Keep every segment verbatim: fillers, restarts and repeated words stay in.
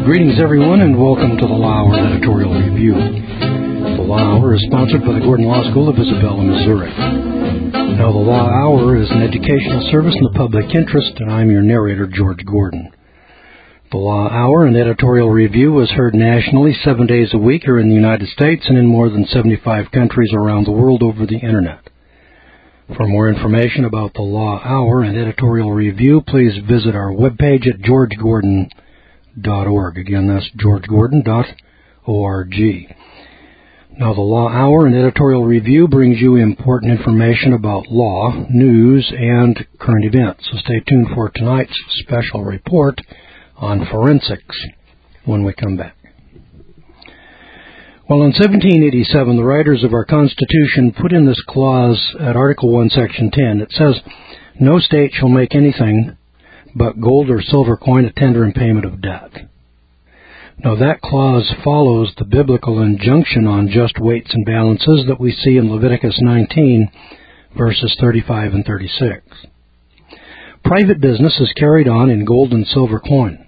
Greetings, everyone, and welcome to the Law Hour Editorial Review. The Law Hour is sponsored by the Gordon Law School of Isabella, Missouri. Now, the Law Hour is an educational service in the public interest, and I'm your narrator, George Gordon. The Law Hour and Editorial Review is heard nationally seven days a week here in the United States and in more than seventy-five countries around the world over the Internet. For more information about the Law Hour and Editorial Review, please visit our webpage at george gordon dot org. Again, that's george gordon dot org. Now, the Law Hour and Editorial Review brings you important information about law, news, and current events. So stay tuned for tonight's special report on forensics when we come back. Well, in seventeen eighty-seven, the writers of our Constitution put in this clause at Article one, Section ten. It says, "No state shall make anything but gold or silver coin a tender in payment of debt." Now, that clause follows the biblical injunction on just weights and balances that we see in Leviticus nineteen, verses thirty-five and thirty-six. Private business is carried on in gold and silver coin.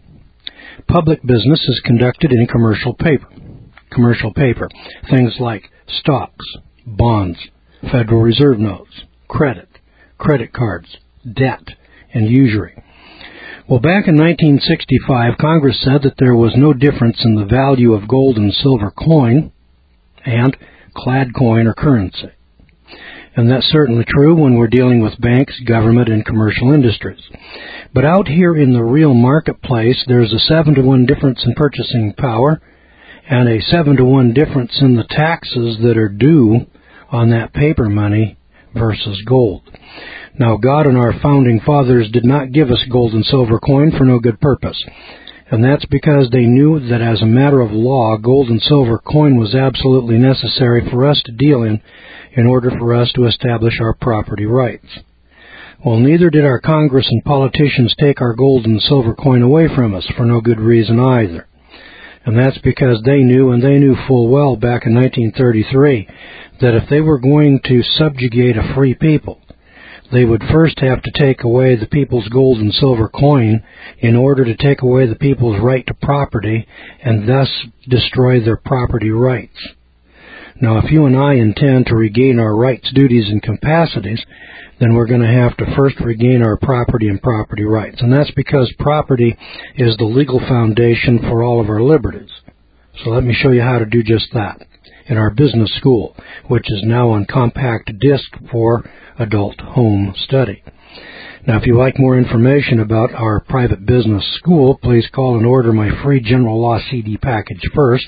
Public business is conducted in commercial paper. Commercial paper, things like stocks, bonds, Federal Reserve notes, credit, credit cards, debt, and usury. Well, back in nineteen sixty-five, Congress said that there was no difference in the value of gold and silver coin and clad coin or currency. And that's certainly true when we're dealing with banks, government, and commercial industries. But out here in the real marketplace, there's a seven to one difference in purchasing power and a seven to one difference in the taxes that are due on that paper money versus gold. Now, God and our founding fathers did not give us gold and silver coin for no good purpose. And that's because they knew that as a matter of law, gold and silver coin was absolutely necessary for us to deal in in order for us to establish our property rights. Well, neither did our Congress and politicians take our gold and silver coin away from us for no good reason either. And that's because they knew, and they knew full well back in nineteen thirty-three, that if they were going to subjugate a free people, they would first have to take away the people's gold and silver coin in order to take away the people's right to property and thus destroy their property rights. Now, if you and I intend to regain our rights, duties, and capacities, then we're going to have to first regain our property and property rights. And that's because property is the legal foundation for all of our liberties. So let me show you how to do just that in our business school, which is now on compact disc for adult home study. Now, if you'd like more information about our private business school, please call and order my free general law C D package first.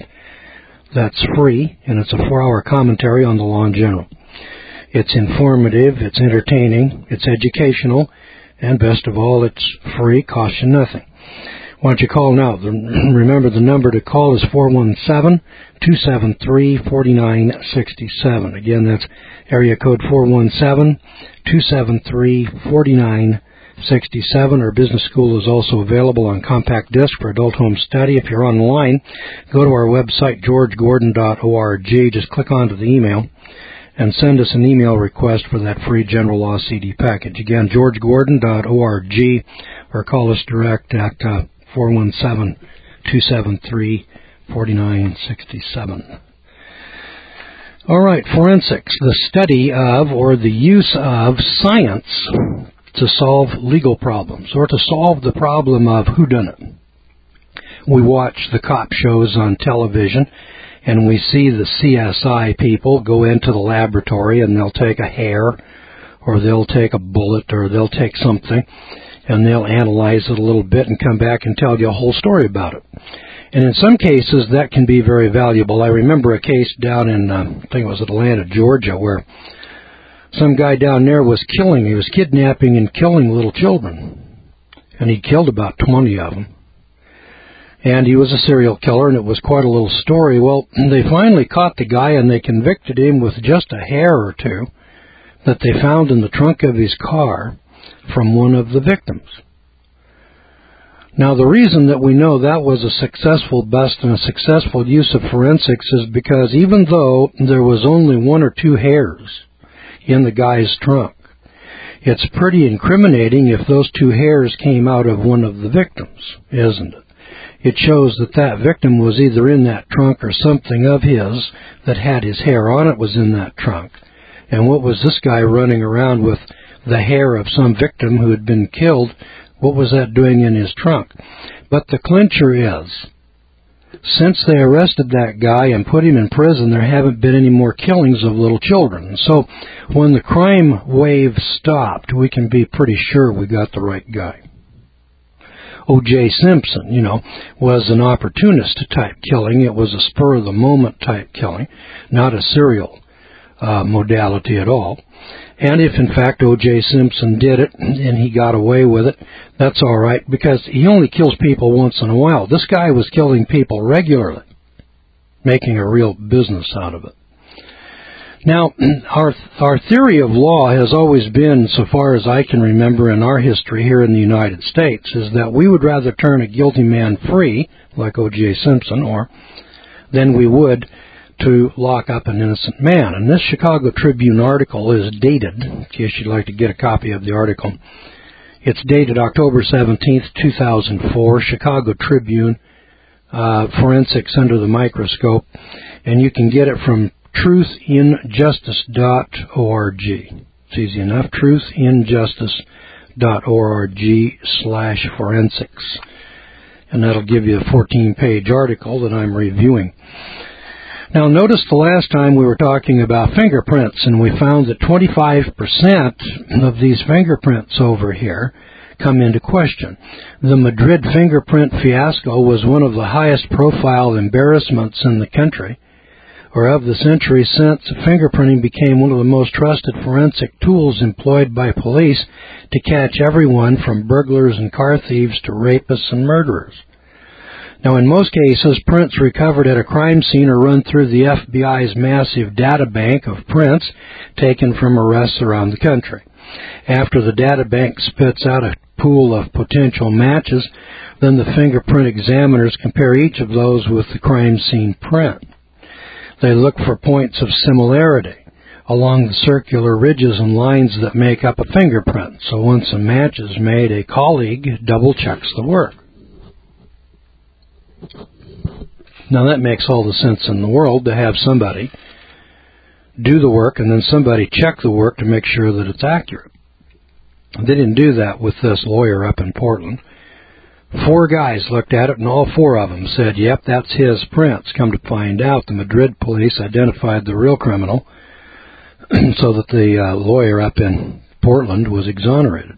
That's free, and it's a four-hour commentary on the law in general. It's informative, it's entertaining, it's educational, and best of all, it's free, costs you nothing. Why don't you call now? Remember, the number to call is four one seven, two seven three, four nine six seven. Again, that's area code four one seven, two seven three, four nine six seven. Our business school is also available on compact disc for adult home study. If you're online, go to our website, george gordon dot org. Just click onto the email and send us an email request for that free general law C D package. Again, george gordon dot org, or call us direct at uh, four one seven, two seven three, four nine six seven. All right, forensics, the study of or the use of science to solve legal problems or to solve the problem of whodunit. We watch the cop shows on television, and we see the C S I people go into the laboratory, and they'll take a hair, or they'll take a bullet, or they'll take something, and they'll analyze it a little bit and come back and tell you a whole story about it. And in some cases, that can be very valuable. I remember a case down in, uh, I think it was Atlanta, Georgia, where some guy down there was killing, he was kidnapping and killing little children. And he killed about twenty of them. And he was a serial killer, and it was quite a little story. Well, they finally caught the guy, and they convicted him with just a hair or two that they found in the trunk of his car from one of the victims. Now, the reason that we know that was a successful bust and a successful use of forensics is because even though there was only one or two hairs in the guy's trunk, it's pretty incriminating if those two hairs came out of one of the victims, isn't it? it shows that that victim was either in that trunk or something of his that had his hair on it was in that trunk. And what was this guy running around with the hair of some victim who had been killed? What was that doing in his trunk? But the clincher is, since they arrested that guy and put him in prison, there haven't been any more killings of little children. So when the crime wave stopped, we can be pretty sure we got the right guy. O J Simpson, you know, was an opportunist-type killing. It was a spur-of-the-moment type killing, not a serial uh, modality at all. And if, in fact, O J Simpson did it and he got away with it, that's all right, because he only kills people once in a while. This guy was killing people regularly, making a real business out of it. Now, our our theory of law has always been, so far as I can remember in our history here in the United States, is that we would rather turn a guilty man free, like O J Simpson, or than we would to lock up an innocent man. And this Chicago Tribune article is dated, in case you'd like to get a copy of the article. It's dated October seventeenth, two thousand four, Chicago Tribune, uh, Forensics Under the Microscope, and you can get it from truth in justice dot org. It's easy enough, truth in justice dot org slash forensics. And that'll give you a fourteen-page article that I'm reviewing. Now, notice the last time we were talking about fingerprints, and we found that twenty-five percent of these fingerprints over here come into question. The Madrid fingerprint fiasco was one of the highest profile embarrassments in the country, or of the century, since fingerprinting became one of the most trusted forensic tools employed by police to catch everyone from burglars and car thieves to rapists and murderers. Now, in most cases, prints recovered at a crime scene are run through the F B I's massive data bank of prints taken from arrests around the country. After the data bank spits out a pool of potential matches, then the fingerprint examiners compare each of those with the crime scene print. They look for points of similarity along the circular ridges and lines that make up a fingerprint. So once a match is made, a colleague double-checks the work. Now that makes all the sense in the world, to have somebody do the work and then somebody check the work to make sure that it's accurate. They didn't do that with this lawyer up in Portland. Four guys looked at it, and all four of them said, yep, that's his prints. Come to find out, the Madrid police identified the real criminal so that the uh, lawyer up in Portland was exonerated.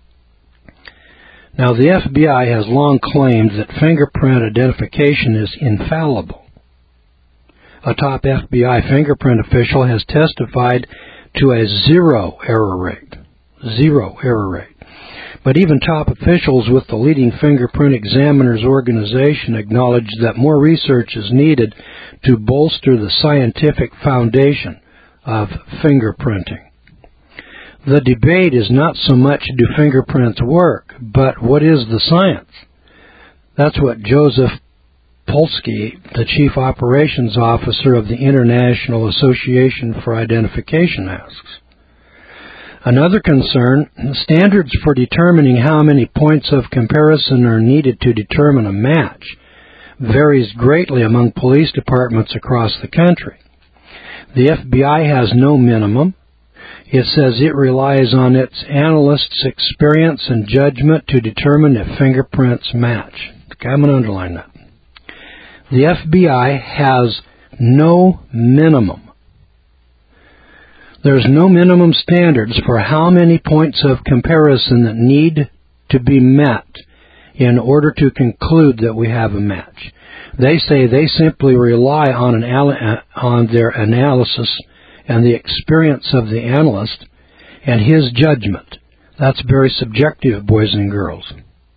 Now, the F B I has long claimed that fingerprint identification is infallible. A top F B I fingerprint official has testified to a zero error rate. Zero error rate. But even top officials with the leading fingerprint examiners organization acknowledge that more research is needed to bolster the scientific foundation of fingerprinting. The debate is not so much do fingerprints work, but what is the science? That's what Joseph Polsky, the Chief Operations Officer of the International Association for Identification, asks. Another concern, standards for determining how many points of comparison are needed to determine a match varies greatly among police departments across the country. The F B I has no minimum. It says it relies on its analysts' experience and judgment to determine if fingerprints match. Okay, I'm going to underline that. The F B I has no minimum. There's no minimum standards for how many points of comparison that need to be met in order to conclude that we have a match. They say they simply rely on an on their analysis and the experience of the analyst and his judgment. That's very subjective, boys and girls.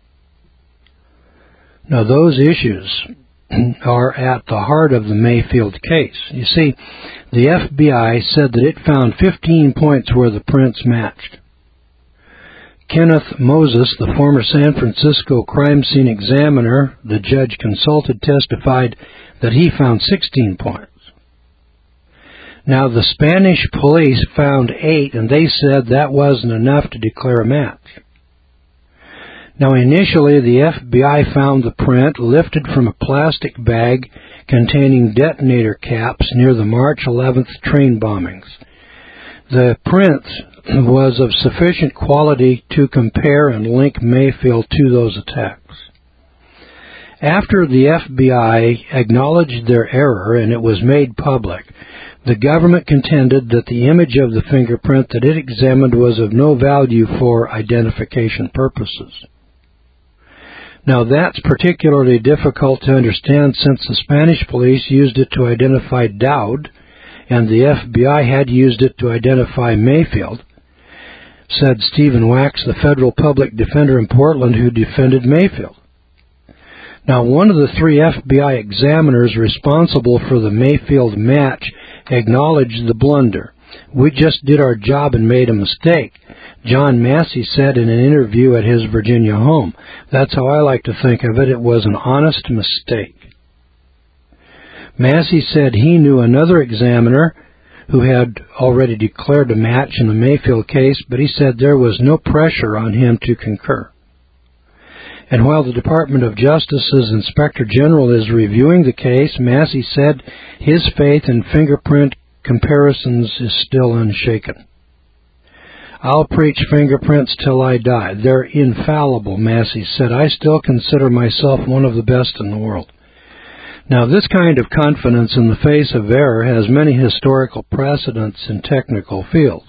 Now, those issues are at the heart of the Mayfield case. You see, the F B I said that it found fifteen points where the prints matched. Kenneth Moses, the former San Francisco crime scene examiner the judge consulted, testified that he found sixteen points. Now, the Spanish police found eight, and they said that wasn't enough to declare a match. Now, initially, the F B I found the print lifted from a plastic bag containing detonator caps near the March eleventh train bombings. The print was of sufficient quality to compare and link Mayfield to those attacks. After the F B I acknowledged their error and it was made public, the government contended that the image of the fingerprint that it examined was of no value for identification purposes. Now, that's particularly difficult to understand since the Spanish police used it to identify Dowd, and the F B I had used it to identify Mayfield, said Stephen Wax, the federal public defender in Portland who defended Mayfield. Now, one of the three F B I examiners responsible for the Mayfield match acknowledged the blunder. "We just did our job and made a mistake," John Massey said in an interview at his Virginia home. That's how I like to think of it. It was an honest mistake. Massey said he knew another examiner who had already declared a match in the Mayfield case, but he said there was no pressure on him to concur. And while the Department of Justice's Inspector General is reviewing the case, Massey said his faith in fingerprint comparisons is still unshaken. "I'll preach fingerprints till I die. They're infallible," Massey said. "I still consider myself one of the best in the world." Now, this kind of confidence in the face of error has many historical precedents in technical fields.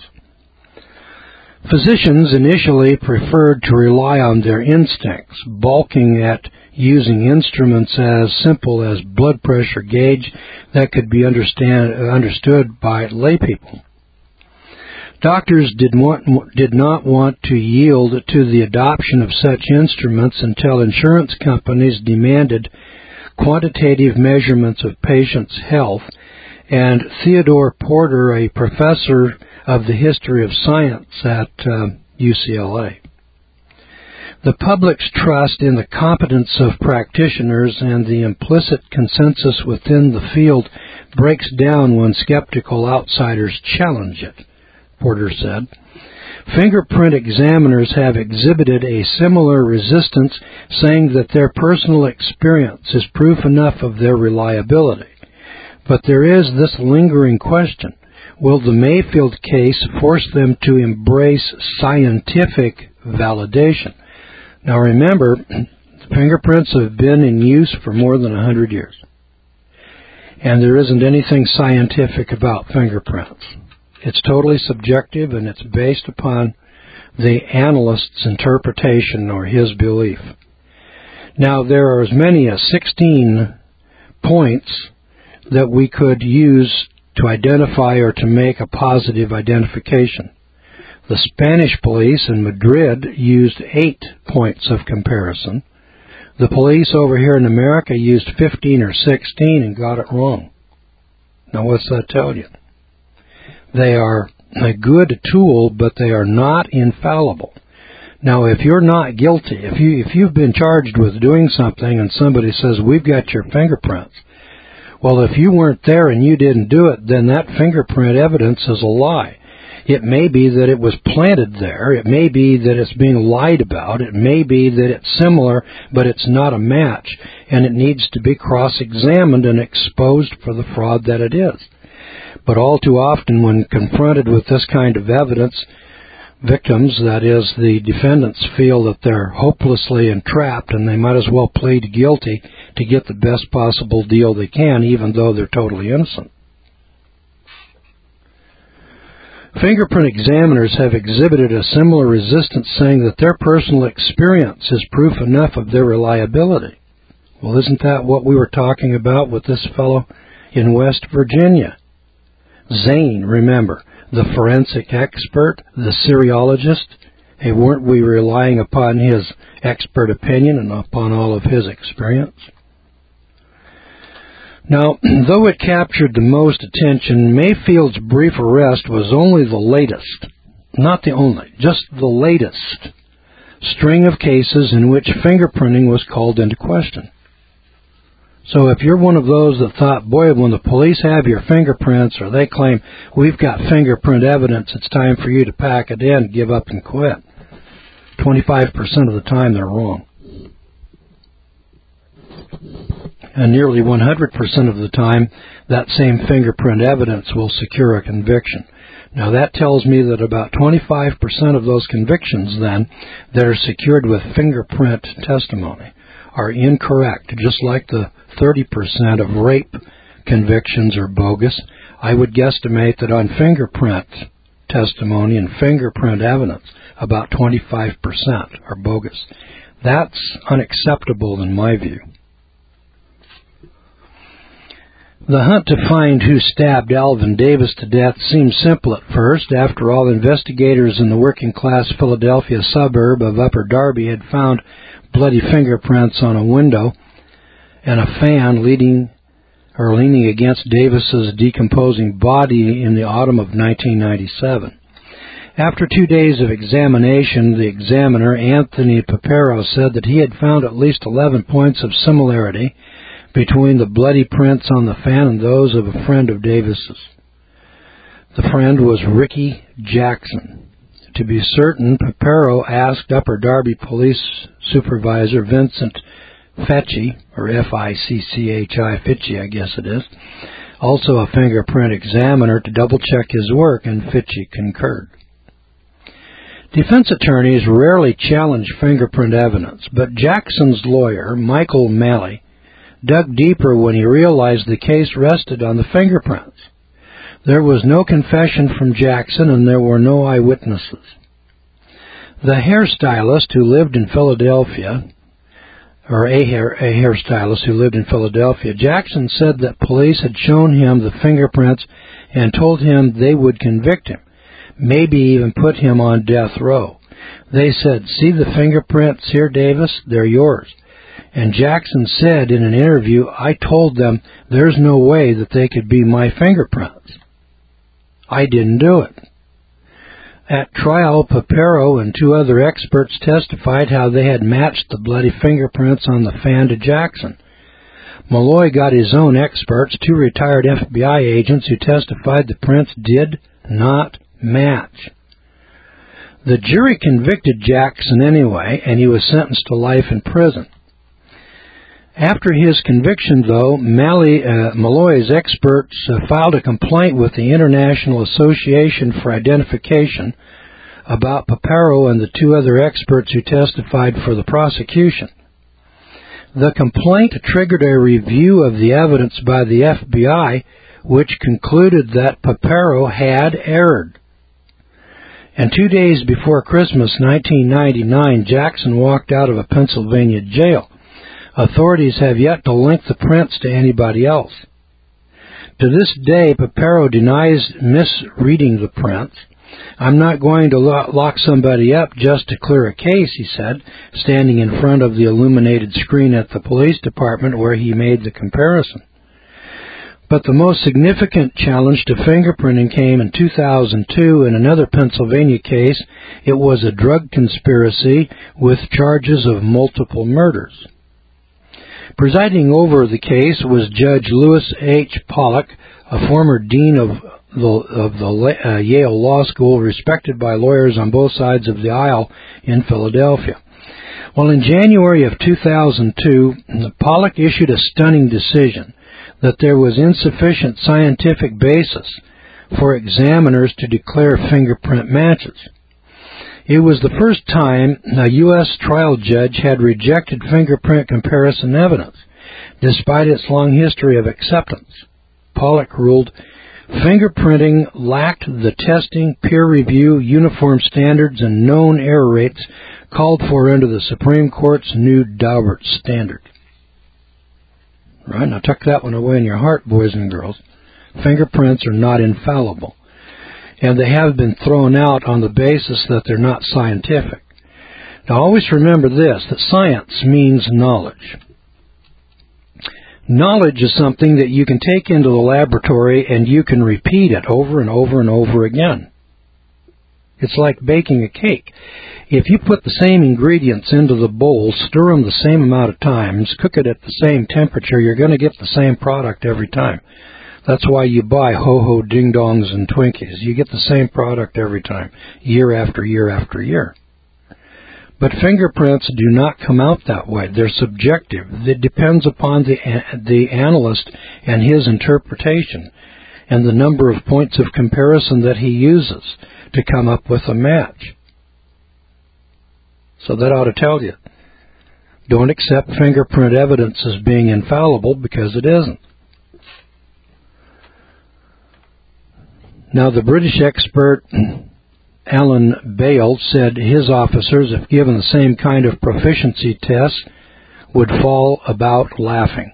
Physicians initially preferred to rely on their instincts, balking at using instruments as simple as blood pressure gauge that could be understand, understood by laypeople. Doctors did, want, did not want to yield to the adoption of such instruments until insurance companies demanded quantitative measurements of patients' health, and Theodore Porter, a professor of the history of science at uh, U C L A. The public's trust in the competence of practitioners and the implicit consensus within the field breaks down when skeptical outsiders challenge it, Porter said. Fingerprint examiners have exhibited a similar resistance, saying that their personal experience is proof enough of their reliability. But there is this lingering question: will the Mayfield case force them to embrace scientific validation? Now remember, fingerprints have been in use for more than a hundred years. And there isn't anything scientific about fingerprints. It's totally subjective, and it's based upon the analyst's interpretation or his belief. Now, there are as many as sixteen points that we could use to identify or to make a positive identification. The Spanish police in Madrid used eight points of comparison. The police over here in America used fifteen or sixteen and got it wrong. Now, what's that tell you? They are a good tool, but they are not infallible. Now, if you're not guilty, if you if you've been charged with doing something and somebody says, "We've got your fingerprints," well, if you weren't there and you didn't do it, then that fingerprint evidence is a lie. It may be that it was planted there. It may be that it's being lied about. It may be that it's similar, but it's not a match, and it needs to be cross-examined and exposed for the fraud that it is. But all too often, when confronted with this kind of evidence, victims, that is, the defendants, feel that they're hopelessly entrapped and they might as well plead guilty to get the best possible deal they can, even though they're totally innocent. Fingerprint examiners have exhibited a similar resistance, saying that their personal experience is proof enough of their reliability. Well, isn't that what we were talking about with this fellow in West Virginia? Zane, remember, the forensic expert, the seriologist. Hey, weren't we relying upon his expert opinion and upon all of his experience? Now, though it captured the most attention, Mayfield's brief arrest was only the latest, not the only, just the latest string of cases in which fingerprinting was called into question. So if you're one of those that thought, boy, when the police have your fingerprints or they claim we've got fingerprint evidence, it's time for you to pack it in, give up and quit. twenty-five percent of the time they're wrong. And nearly one hundred percent of the time, that same fingerprint evidence will secure a conviction. Now that tells me that about twenty-five percent of those convictions then that are secured with fingerprint testimony are incorrect, just like the thirty percent of rape convictions are bogus. I would guesstimate that on fingerprint testimony and fingerprint evidence, about twenty-five percent are bogus. That's unacceptable in my view. The hunt to find who stabbed Alvin Davis to death seemed simple at first. After all, investigators in the working-class Philadelphia suburb of Upper Darby had found bloody fingerprints on a window and a fan leading or leaning against Davis's decomposing body in the autumn of nineteen ninety-seven. After two days of examination, the examiner, Anthony Papero, said that he had found at least eleven points of similarity between the bloody prints on the fan and those of a friend of Davis's. The friend was Ricky Jackson. To be certain, Papero asked Upper Darby Police Supervisor Vincent Fitchie, or F I C C H I, Fitchie I guess it is, also a fingerprint examiner, to double-check his work, and Fitchie concurred. Defense attorneys rarely challenge fingerprint evidence, but Jackson's lawyer, Michael Malley, dug deeper when he realized the case rested on the fingerprints. There was no confession from Jackson, and there were no eyewitnesses. The hairstylist who lived in Philadelphia, or a, hair, a hairstylist who lived in Philadelphia, Jackson said that police had shown him the fingerprints and told him they would convict him, maybe even put him on death row. They said, "See the fingerprints here, Davis? They're yours." And Jackson said in an interview, "I told them there's no way that they could be my fingerprints. I didn't do it." At trial, Papero and two other experts testified how they had matched the bloody fingerprints on the fan to Jackson. Malloy got his own experts, two retired F B I agents, who testified the prints did not match. The jury convicted Jackson anyway, and he was sentenced to life in prison. After his conviction, though, Malley, uh, Malloy's experts uh, filed a complaint with the International Association for Identification about Papero and the two other experts who testified for the prosecution. The complaint triggered a review of the evidence by the F B I, which concluded that Papero had erred. And two days before Christmas nineteen ninety-nine, Jackson walked out of a Pennsylvania jail. Authorities have yet to link the prints to anybody else. To this day, Papero denies misreading the prints. "I'm not going to lock somebody up just to clear a case," he said, standing in front of the illuminated screen at the police department where he made the comparison. But the most significant challenge to fingerprinting came in two thousand two in another Pennsylvania case. It was a drug conspiracy with charges of multiple murders. Presiding over the case was Judge Lewis H. Pollock, a former dean of the, of the uh, Yale Law School, respected by lawyers on both sides of the aisle in Philadelphia. Well, in January of two thousand two, Pollock issued a stunning decision that there was insufficient scientific basis for examiners to declare fingerprint matches. It was the first time a U S trial judge had rejected fingerprint comparison evidence, despite its long history of acceptance. Pollock ruled fingerprinting lacked the testing, peer review, uniform standards, and known error rates called for under the Supreme Court's new Daubert standard. Right, now tuck that one away in your heart, boys and girls. Fingerprints are not infallible, and they have been thrown out on the basis that they're not scientific. Now always remember this, that science means knowledge. Knowledge is something that you can take into the laboratory and you can repeat it over and over and over again. It's like baking a cake. If you put the same ingredients into the bowl, stir them the same amount of times, cook it at the same temperature, you're going to get the same product every time. That's why you buy Ho-Ho Ding Dongs and Twinkies. You get the same product every time, year after year after year. But fingerprints do not come out that way. They're subjective. It depends upon the, the analyst and his interpretation and the number of points of comparison that he uses to come up with a match. So that ought to tell you. Don't accept fingerprint evidence as being infallible, because it isn't. Now, the British expert Alan Bale said his officers, if given the same kind of proficiency tests, would fall about laughing.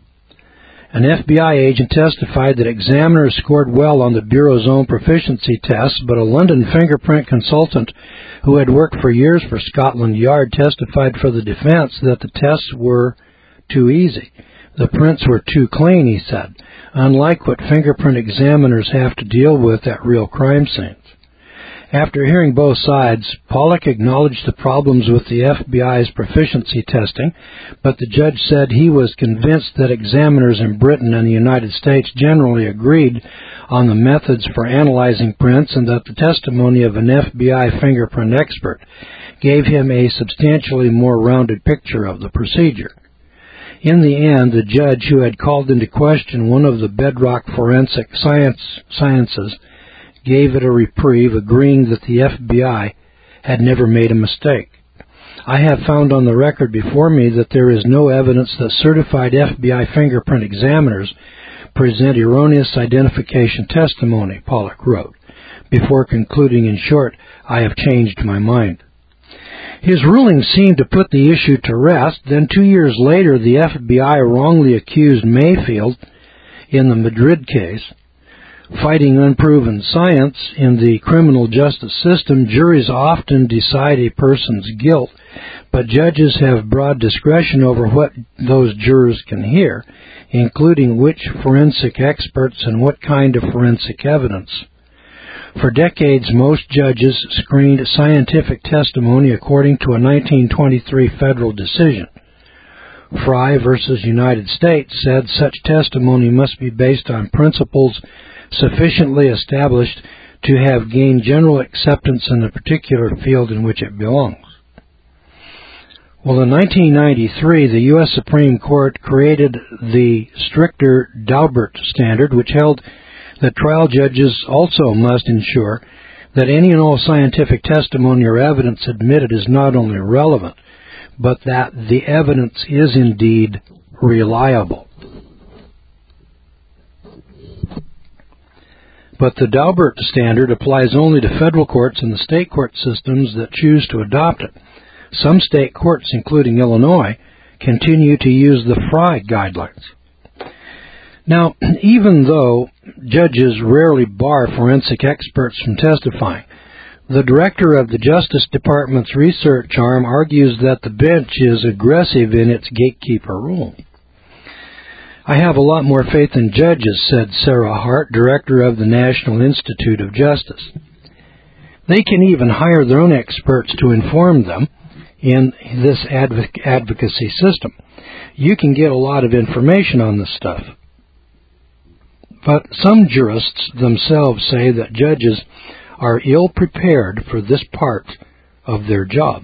An F B I agent testified that examiners scored well on the Bureau's own proficiency tests, but a London fingerprint consultant who had worked for years for Scotland Yard testified for the defense that the tests were too easy. The prints were too clean, he said, unlike what fingerprint examiners have to deal with at real crime scenes. After hearing both sides, Pollack acknowledged the problems with the F B I's proficiency testing, but the judge said he was convinced that examiners in Britain and the United States generally agreed on the methods for analyzing prints, and that the testimony of an F B I fingerprint expert gave him a substantially more rounded picture of the procedure. In the end, the judge, who had called into question one of the bedrock forensic science, sciences, gave it a reprieve, agreeing that the F B I had never made a mistake. I have found on the record before me that there is no evidence that certified F B I fingerprint examiners present erroneous identification testimony, Pollack wrote, before concluding, in short, I have changed my mind. His ruling seemed to put the issue to rest. Then two years later, the F B I wrongly accused Mayfield in the Madrid case. Fighting unproven science in the criminal justice system, juries often decide a person's guilt, but judges have broad discretion over what those jurors can hear, including which forensic experts and what kind of forensic evidence. For decades, most judges screened scientific testimony according to a nineteen twenty-three federal decision. Fry versus United States said such testimony must be based on principles sufficiently established to have gained general acceptance in the particular field in which it belongs. Well, in nineteen ninety-three, the U S Supreme Court created the stricter Daubert standard, which held that trial judges also must ensure that any and all scientific testimony or evidence admitted is not only relevant, but that the evidence is indeed reliable. But the Daubert standard applies only to federal courts and the state court systems that choose to adopt it. Some state courts, including Illinois, continue to use the Fry guidelines. Now, even though judges rarely bar forensic experts from testifying, the director of the Justice Department's research arm argues that the bench is aggressive in its gatekeeper role. I have a lot more faith in judges, said Sarah Hart, director of the National Institute of Justice. They can even hire their own experts to inform them in this advoc- advocacy system. You can get a lot of information on this stuff. But some jurists themselves say that judges are ill-prepared for this part of their job.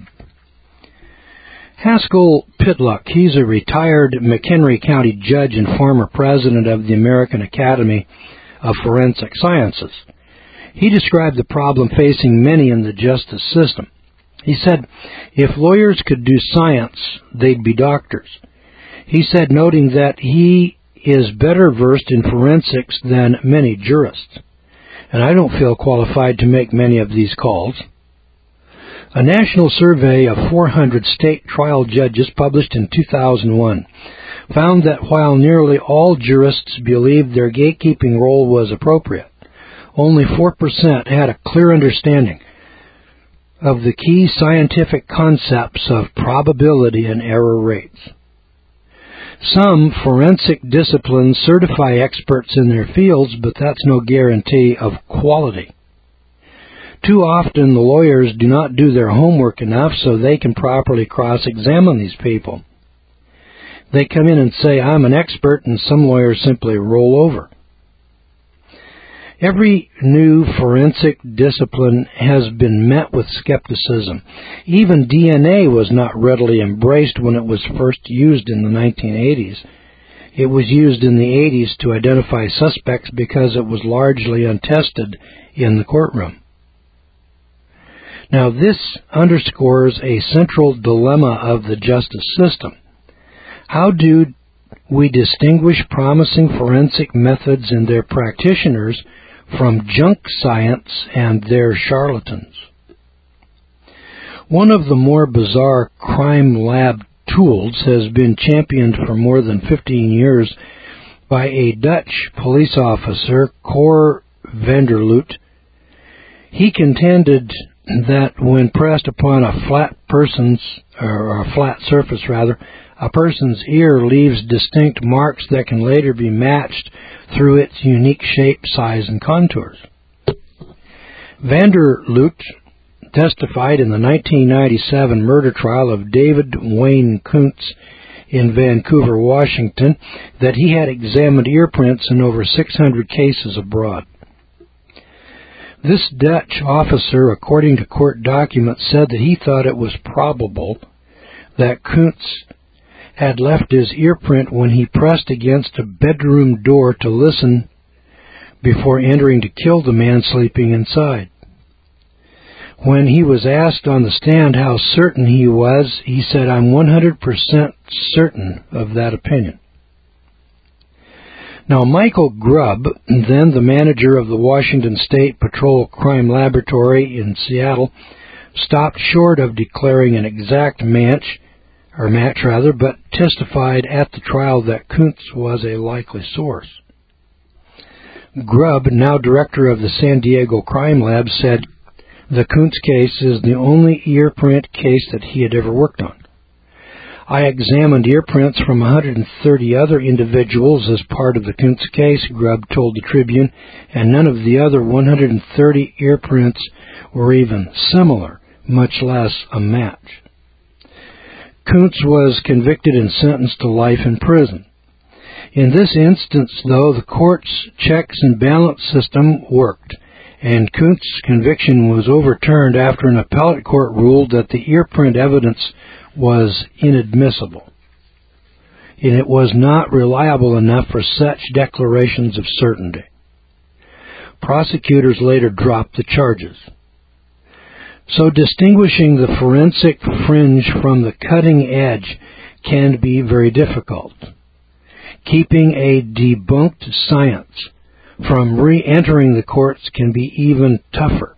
Haskell Pitluck, he's a retired McHenry County judge and former president of the American Academy of Forensic Sciences. He described the problem facing many in the justice system. He said, if lawyers could do science, they'd be doctors. He said, noting that he is better versed in forensics than many jurists, and I don't feel qualified to make many of these calls. A national survey of four hundred state trial judges published in two thousand one found that while nearly all jurists believed their gatekeeping role was appropriate, only four percent had a clear understanding of the key scientific concepts of probability and error rates. Some forensic disciplines certify experts in their fields, but that's no guarantee of quality. Too often the lawyers do not do their homework enough so they can properly cross-examine these people. They come in and say, I'm an expert, and some lawyers simply roll over. Every new forensic discipline has been met with skepticism. Even D N A was not readily embraced when it was first used in the nineteen eighties. It was used in the eighties to identify suspects because it was largely untested in the courtroom. Now, this underscores a central dilemma of the justice system. How do we distinguish promising forensic methods and their practitioners from junk science and their charlatans? One of the more bizarre crime lab tools has been championed for more than fifteen years by a Dutch police officer, Cor Vanderloot. He contended that when pressed upon a flat person's, or a flat surface rather, a person's ear leaves distinct marks that can later be matched through its unique shape, size, and contours. Vanderloot testified in the nineteen ninety-seven murder trial of David Wayne Koontz in Vancouver, Washington, that he had examined ear prints in over six hundred cases abroad. This Dutch officer, according to court documents, said that he thought it was probable that Koontz had left his ear print when he pressed against a bedroom door to listen before entering to kill the man sleeping inside. When he was asked on the stand how certain he was, he said, "I'm one hundred percent certain of that opinion." Now, Michael Grubb, then the manager of the Washington State Patrol Crime Laboratory in Seattle, stopped short of declaring an exact match, or match rather, but testified at the trial that Koontz was a likely source. Grubb, now director of the San Diego Crime Lab, said the Koontz case is the only ear print case that he had ever worked on. I examined ear prints from one hundred thirty other individuals as part of the Koontz case, Grubb told the Tribune, and none of the other one hundred thirty ear prints were even similar, much less a match. Koontz was convicted and sentenced to life in prison. In this instance, though, the court's checks and balance system worked, and Koontz's conviction was overturned after an appellate court ruled that the ear print evidence was inadmissible, and it was not reliable enough for such declarations of certainty. Prosecutors later dropped the charges. So distinguishing the forensic fringe from the cutting edge can be very difficult. Keeping a debunked science from re-entering the courts can be even tougher.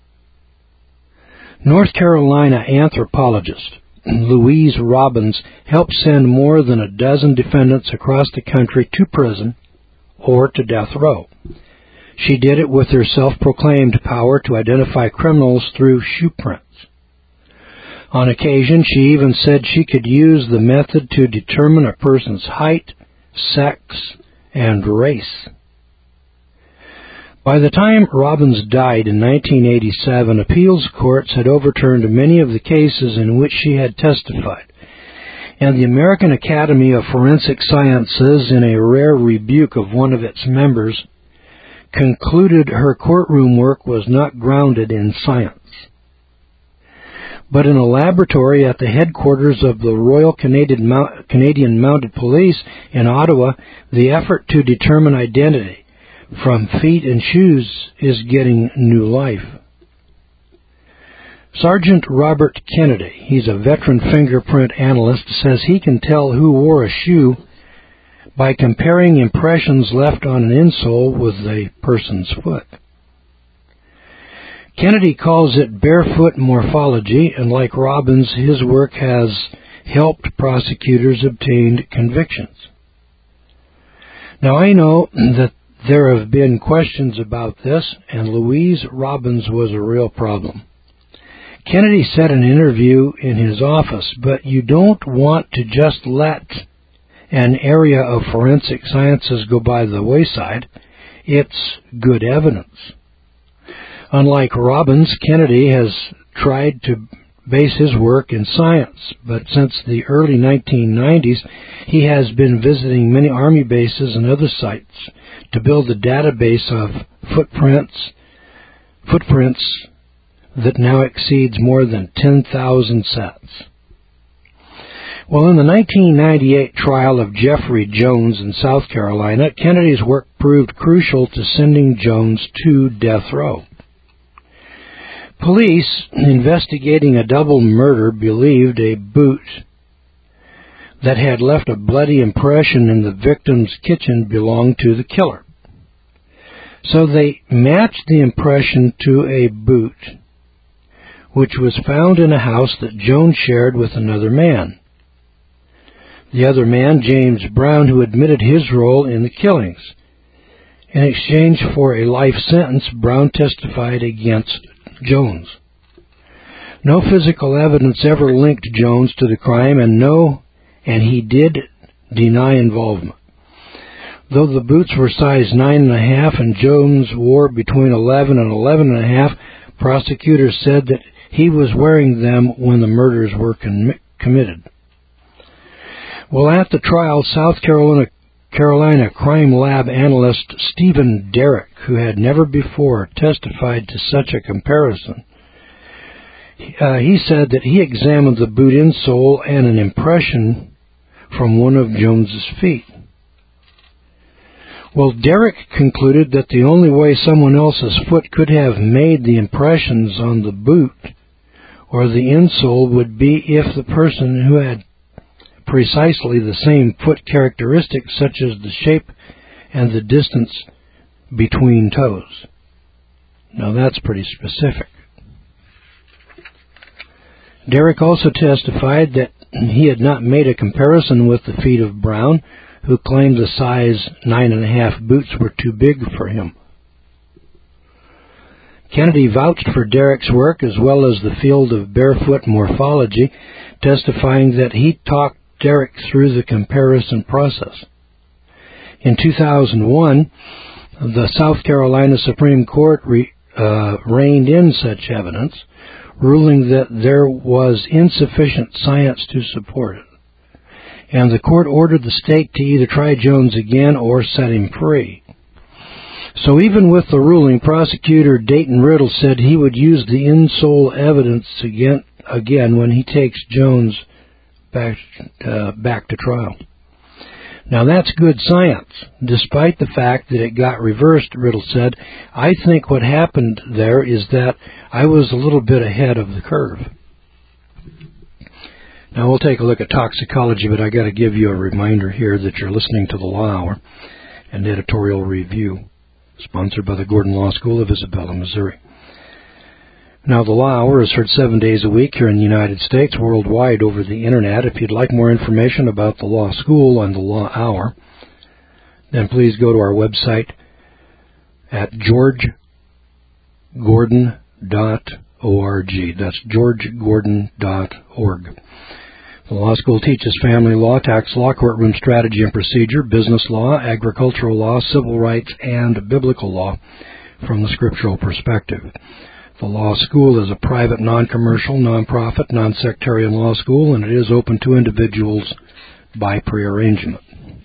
North Carolina anthropologist Louise Robbins helped send more than a dozen defendants across the country to prison or to death row. She did it with her self-proclaimed power to identify criminals through shoe prints. On occasion, she even said she could use the method to determine a person's height, sex, and race. By the time Robbins died in nineteen eighty-seven, appeals courts had overturned many of the cases in which she had testified, and the American Academy of Forensic Sciences, in a rare rebuke of one of its members, concluded her courtroom work was not grounded in science. But in a laboratory at the headquarters of the Royal Canadian, Mount, Canadian Mounted Police in Ottawa, the effort to determine identity from feet and shoes is getting new life. Sergeant Robert Kennedy, he's a veteran fingerprint analyst, says he can tell who wore a shoe by comparing impressions left on an insole with a person's foot. Kennedy calls it barefoot morphology, and like Robbins, his work has helped prosecutors obtain convictions. Now, I know that there have been questions about this, and Louise Robbins was a real problem. Kennedy said in an interview in his office, but you don't want to just let an area of forensic sciences go by the wayside. It's good evidence. Unlike Robbins, Kennedy has tried to base his work in science, but since the early nineteen nineties, he has been visiting many Army bases and other sites to build a database of footprints, footprints that now exceeds more than ten thousand sets. Well, in the nineteen ninety-eight trial of Jeffrey Jones in South Carolina, Kennedy's work proved crucial to sending Jones to death row. Police investigating a double murder believed a boot that had left a bloody impression in the victim's kitchen belonged to the killer. So they matched the impression to a boot, which was found in a house that Jones shared with another man. The other man, James Brown, who admitted his role in the killings. In exchange for a life sentence, Brown testified against Jones. No physical evidence ever linked Jones to the crime, and no, and he did deny involvement. Though the boots were size nine and a half and Jones wore between eleven and eleven and a half, prosecutors said that he was wearing them when the murders were com- committed. Well, at the trial, South Carolina Carolina Crime Lab analyst Stephen Derrick, who had never before testified to such a comparison, uh, he said that he examined the boot insole and an impression from one of Jones's feet. Well, Derrick concluded that the only way someone else's foot could have made the impressions on the boot or the insole would be if the person who had precisely the same foot characteristics, such as the shape and the distance between toes. Now that's pretty specific. Derrick also testified that he had not made a comparison with the feet of Brown, who claimed the size nine and a half boots were too big for him. Kennedy vouched for Derrick's work as well as the field of barefoot morphology, testifying that he talked Derrick through the comparison process. In two thousand one, the South Carolina Supreme Court re, uh, reined in such evidence, ruling that there was insufficient science to support it. And the court ordered the state to either try Jones again or set him free. So even with the ruling, prosecutor Dayton Riddle said he would use the insole evidence again, again when he takes Jones back, uh, back to trial. Now that's good science, despite the fact that it got reversed, Riddle said. I think what happened there is that I was a little bit ahead of the curve. Now we'll take a look at toxicology, but I got to give you a reminder here that you're listening to the Law Hour, an editorial review, sponsored by the Gordon Law School of Isabella, Missouri. Now, the Law Hour is heard seven days a week here in the United States, worldwide over the Internet. If you'd like more information about the Law School and the Law Hour, then please go to our website at george gordon dot org. That's george gordon dot org. The Law School teaches family law, tax law, courtroom strategy and procedure, business law, agricultural law, civil rights, and biblical law from the scriptural perspective. The Law School is a private, non-commercial, non-profit, non-sectarian law school, and it is open to individuals by prearrangement.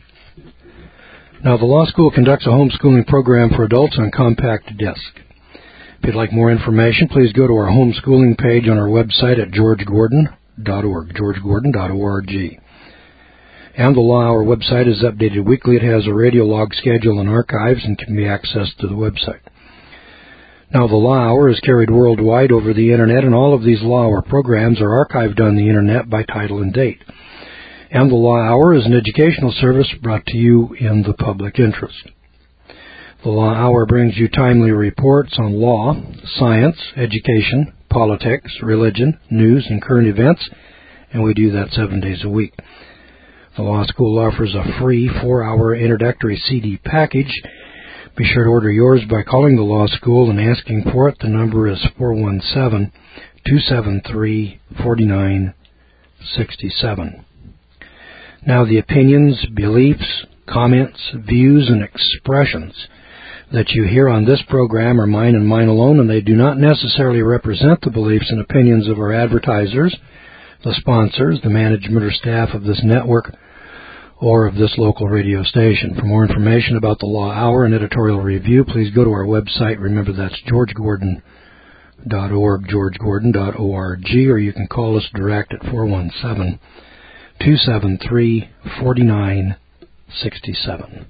Now, the Law School conducts a homeschooling program for adults on compact disc. If you'd like more information, please go to our homeschooling page on our website at george gordon dot org, george gordon dot org. And the Law Hour website is updated weekly. It has a radio log schedule and archives and can be accessed to the website. Now, the Law Hour is carried worldwide over the Internet, and all of these Law Hour programs are archived on the Internet by title and date. And the Law Hour is an educational service brought to you in the public interest. The Law Hour brings you timely reports on law, science, education, politics, religion, news, and current events, and we do that seven days a week. The Law School offers a free four-hour introductory C D package. Be sure to order yours by calling the Law School and asking for it. The number is four one seven, two seven three, four nine six seven. Now, the opinions, beliefs, comments, views, and expressions that you hear on this program are mine and mine alone, and they do not necessarily represent the beliefs and opinions of our advertisers, the sponsors, the management or staff of this network, or of this local radio station. For more information about the Law Hour and editorial review, please go to our website. Remember, that's george gordon dot org, george gordon dot org, or you can call us direct at four one seven, two seven three, four nine six seven.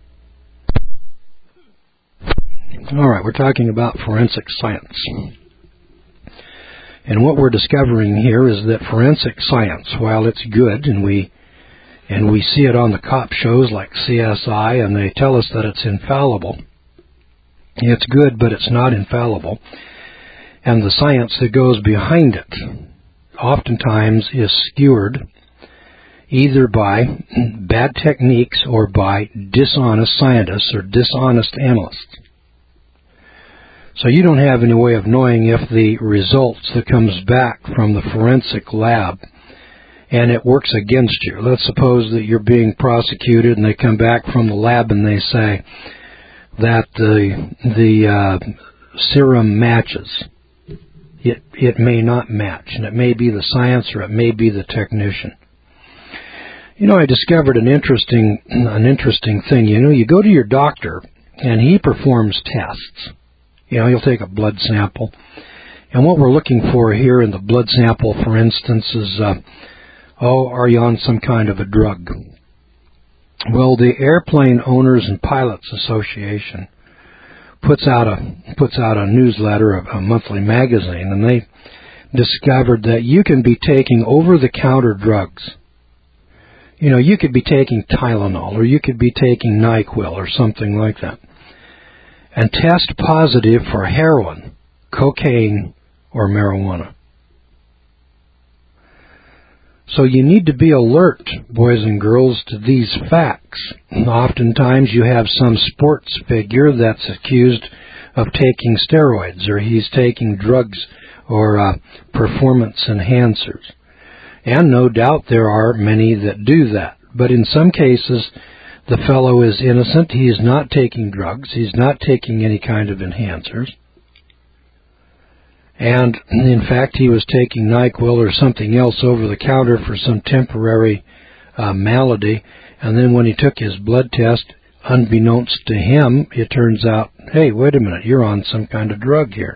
All right, we're talking about forensic science. And what we're discovering here is that forensic science, while it's good, and we and we see it on the cop shows like C S I, and they tell us that it's infallible, it's good, but it's not infallible. And the science that goes behind it oftentimes is skewered either by bad techniques or by dishonest scientists or dishonest analysts. So you don't have any way of knowing if the results that comes back from the forensic lab and it works against you. Let's suppose that you're being prosecuted and they come back from the lab and they say that the the uh, serum matches. It it may not match, and it may be the science or it may be the technician. You know, I discovered an interesting an interesting thing. You know, you go to your doctor and he performs tests. You know, he'll take a blood sample. And what we're looking for here in the blood sample, for instance, is, uh, oh, are you on some kind of a drug? Well, the Airplane Owners and Pilots Association puts out a puts out a newsletter, a, a monthly magazine, and they discovered that you can be taking over-the-counter drugs. You know, you could be taking Tylenol, or you could be taking NyQuil, or something like that, and test positive for heroin, cocaine, or marijuana. So you need to be alert, boys and girls, to these facts. Oftentimes you have some sports figure that's accused of taking steroids, or he's taking drugs or uh, performance enhancers. And no doubt there are many that do that. But in some cases, the fellow is innocent. He is not taking drugs. He's not taking any kind of enhancers. And, in fact, he was taking NyQuil or something else over the counter for some temporary uh, malady. And then when he took his blood test, unbeknownst to him, it turns out, hey, wait a minute, you're on some kind of drug here.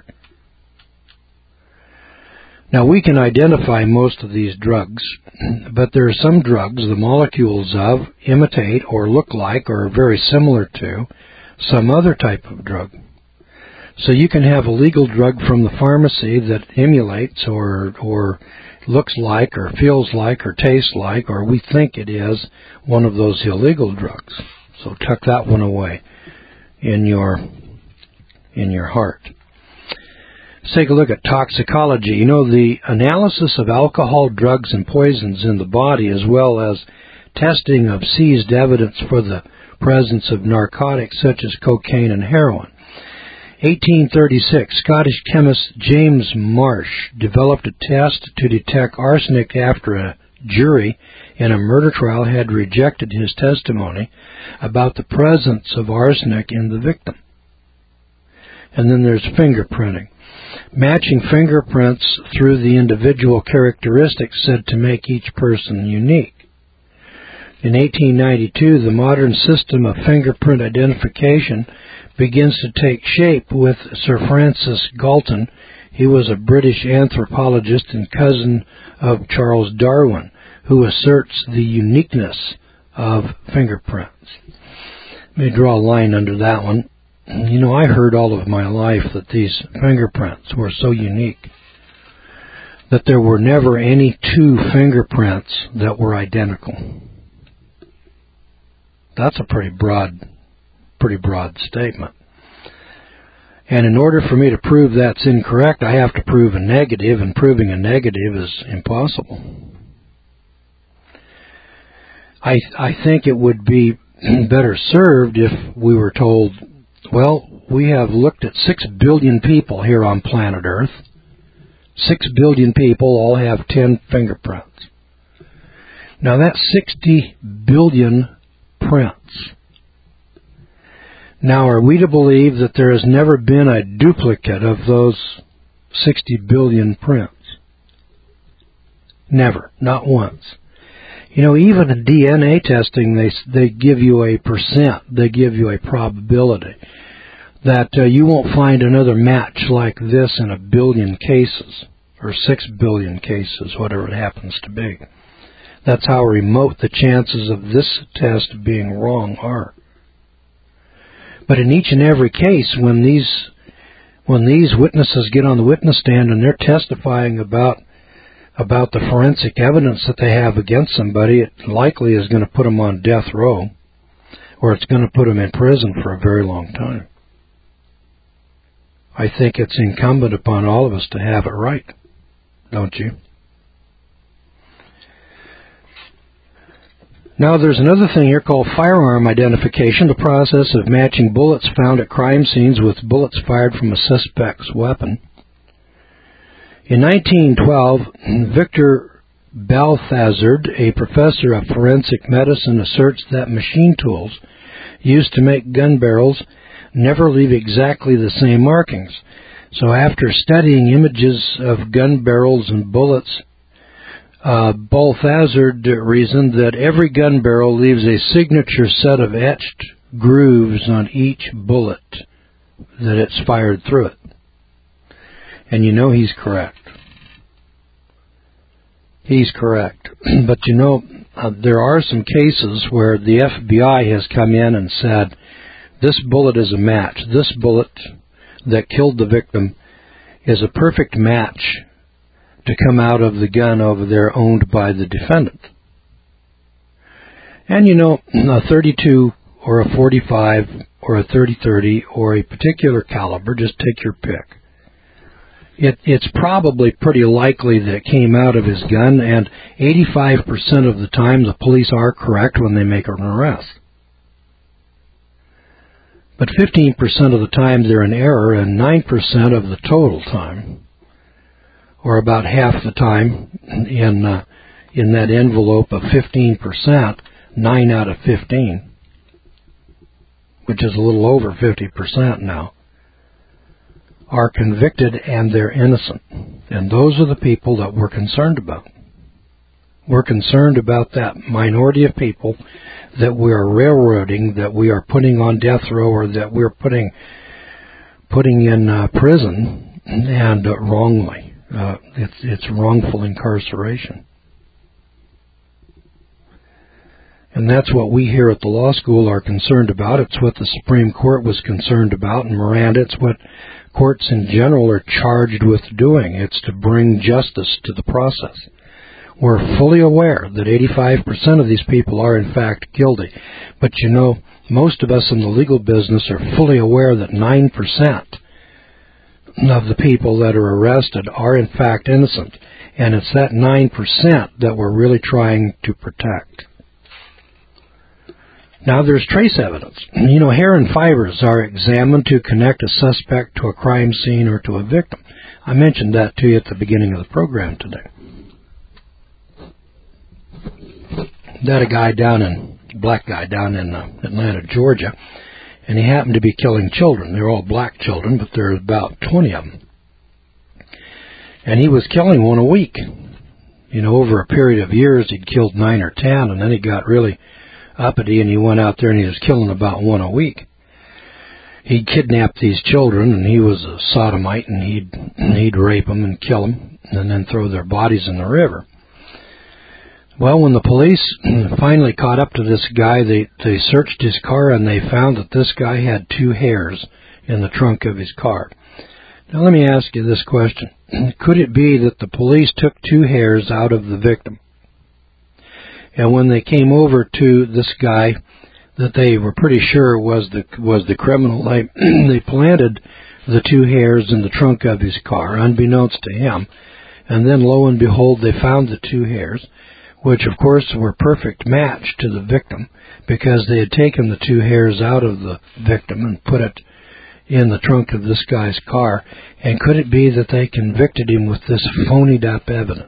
Now, we can identify most of these drugs, but there are some drugs the molecules of imitate or look like or are very similar to some other type of drug. So you can have a legal drug from the pharmacy that emulates or or looks like or feels like or tastes like, or we think it is, one of those illegal drugs. So tuck that one away in your in your heart. Let's take a look at toxicology. You know, the analysis of alcohol, drugs, and poisons in the body, as well as testing of seized evidence for the presence of narcotics such as cocaine and heroin. eighteen thirty-six, Scottish chemist James Marsh developed a test to detect arsenic after a jury in a murder trial had rejected his testimony about the presence of arsenic in the victim. And then there's fingerprinting. Matching fingerprints through the individual characteristics said to make each person unique. In eighteen ninety-two, the modern system of fingerprint identification begins to take shape with Sir Francis Galton. He was a British anthropologist and cousin of Charles Darwin, who asserts the uniqueness of fingerprints. Let me draw a line under that one. You know, I heard all of my life that these fingerprints were so unique that there were never any two fingerprints that were identical. That's a pretty broad, pretty broad statement. And in order for me to prove that's incorrect, I have to prove a negative, and proving a negative is impossible. I I think it would be better served if we were told, well, we have looked at six billion people here on planet Earth. Six billion people all have ten fingerprints. Now that's sixty billion prints. Now, are we to believe that there has never been a duplicate of those sixty billion prints? Never. Not once. You know, even in D N A testing, they they give you a percent, they give you a probability that uh, you won't find another match like this in a billion cases, or six billion cases, whatever it happens to be. That's how remote the chances of this test being wrong are. But in each and every case, when these when these witnesses get on the witness stand and they're testifying about about the forensic evidence that they have against somebody, it likely is going to put them on death row, or it's going to put them in prison for a very long time. I think it's incumbent upon all of us to have it right, don't you? Now, there's another thing here called firearm identification, the process of matching bullets found at crime scenes with bullets fired from a suspect's weapon. In nineteen twelve, Victor Balthazard, a professor of forensic medicine, asserts that machine tools used to make gun barrels never leave exactly the same markings. So after studying images of gun barrels and bullets, Uh, Balthazard reasoned that every gun barrel leaves a signature set of etched grooves on each bullet that it's fired through it. And you know he's correct. He's correct. But you know, uh, there are some cases where the F B I has come in and said, this bullet is a match. This bullet that killed the victim is a perfect match to come out of the gun over there owned by the defendant. And you know, a thirty-two or a forty-five or a thirty thirty or a particular caliber, just take your pick. It, it's probably pretty likely that it came out of his gun, and eighty-five percent of the time the police are correct when they make an arrest. But fifteen percent of the time they're in error, and nine percent of the total time, or about half the time, in uh, in that envelope of fifteen percent, nine out of fifteen, which is a little over fifty percent now, are convicted and they're innocent. And those are the people that we're concerned about. We're concerned about that minority of people that we are railroading, that we are putting on death row, or that we're putting putting in uh, prison, and uh, wrongly. Uh, it's, it's wrongful incarceration. And that's what we here at the law school are concerned about. It's what the Supreme Court was concerned about in Miranda. It's what courts in general are charged with doing. It's to bring justice to the process. We're fully aware that eighty-five percent of these people are in fact guilty. But you know, most of us in the legal business are fully aware that nine percent of the people that are arrested are in fact innocent, and it's that nine percent that we're really trying to protect. Now there's trace evidence. You know, hair and fibers are examined to connect a suspect to a crime scene or to a victim. I mentioned that to you at the beginning of the program today. That a guy down in, black guy down in uh, Atlanta, Georgia, and he happened to be killing children. They're all black children, but there are about twenty of them. And he was killing one a week. You know, over a period of years, he'd killed nine or ten, and then he got really uppity, and he went out there and he was killing about one a week. He'd kidnap these children, and he was a sodomite, and he'd, he'd rape them and kill them, and then throw their bodies in the river. Well, when the police finally caught up to this guy, they, they searched his car, and they found that this guy had two hairs in the trunk of his car. Now, let me ask you this question. Could it be that the police took two hairs out of the victim, and when they came over to this guy that they were pretty sure was the was the criminal, they, they planted the two hairs in the trunk of his car, unbeknownst to him, and then lo and behold, they found the two hairs, which of course were a perfect match to the victim, because they had taken the two hairs out of the victim and put it in the trunk of this guy's car. And could it be that they convicted him with this phonied up evidence?